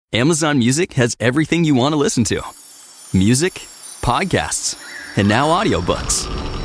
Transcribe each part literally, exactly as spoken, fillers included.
Amazon Music has everything you want to listen to. Music, podcasts, and now audiobooks.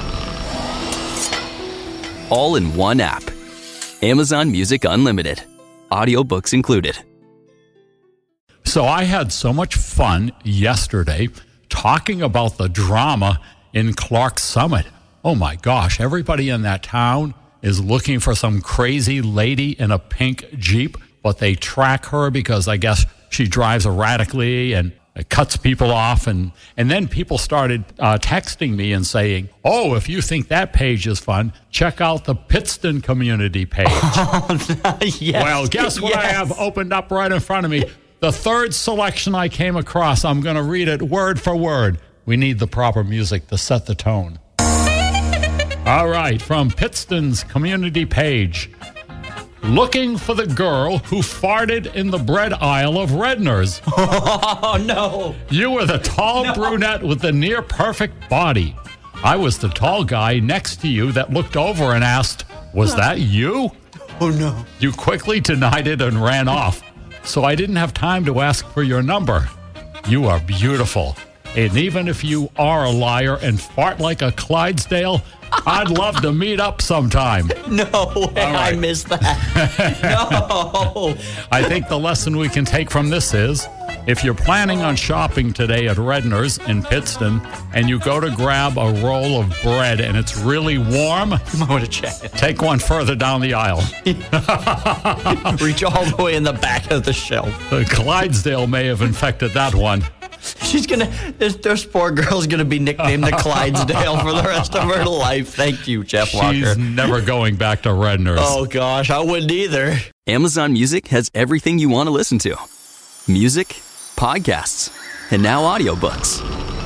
All in one app. Amazon Music Unlimited. Audiobooks included. So I had so much fun yesterday talking about the drama in Clarks Summit. Oh my gosh, everybody in that town is looking for some crazy lady in a pink Jeep, but they track her because I guess she drives erratically and it cuts people off. And, and then people started uh, texting me and saying, oh, if you think that page is fun, check out the Pittston community page. Oh, yes. Well, guess what yes. I have opened up right in front of me? The third selection I came across. I'm going to read it word for word. We need the proper music to set the tone. All right, from Pittston's community page. Looking for the girl who farted in the bread aisle of Redner's. Oh, no. You were the tall no. brunette with the near-perfect body. I was the tall guy next to you that looked over and asked, was that you? Oh, no. You quickly denied it and ran off, so I didn't have time to ask for your number. You are beautiful. And even if you are a liar and fart like a Clydesdale, I'd love to meet up sometime. No way, right. I missed that. No. I think the lesson we can take from this is, if you're planning on shopping today at Redner's in Pittston and you go to grab a roll of bread and it's really warm, you might want to check it. Take one further down the aisle. Reach all the way in the back of the shelf. The Clydesdale may have infected that one. She's gonna. This, this poor girl's gonna be nicknamed the Clydesdale for the rest of her life. Thank you, Jeff Walker. She's never going back to Redner's. Oh gosh, I wouldn't either. Amazon Music has everything you want to listen to. Music, podcasts, and now audiobooks.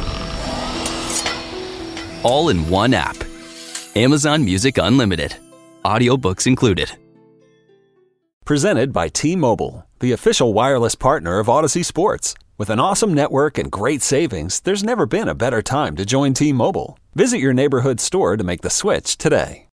All in one app. Amazon Music Unlimited. Audiobooks included. Presented by T-Mobile, the official wireless partner of Odyssey Sports. With an awesome network and great savings, there's never been a better time to join T-Mobile. Visit your neighborhood store to make the switch today.